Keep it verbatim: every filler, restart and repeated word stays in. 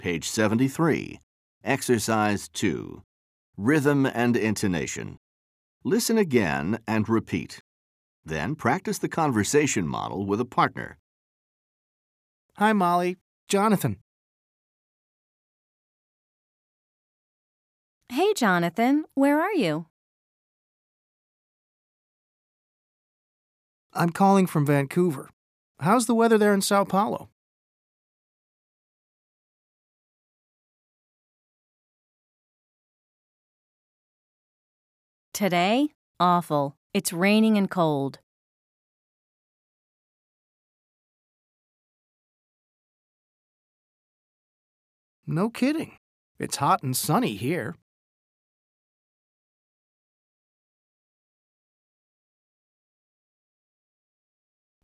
Page seventy-three. Exercise two. Rhythm and intonation. Listen again and repeat. Then practice the conversation model with a partner. Hi, Molly. Jonathan. Hey, Jonathan. Where are you? I'm calling from Vancouver. How's the weather there in Sao Paulo? Today? Awful. It's raining and cold. No kidding. It's hot and sunny here.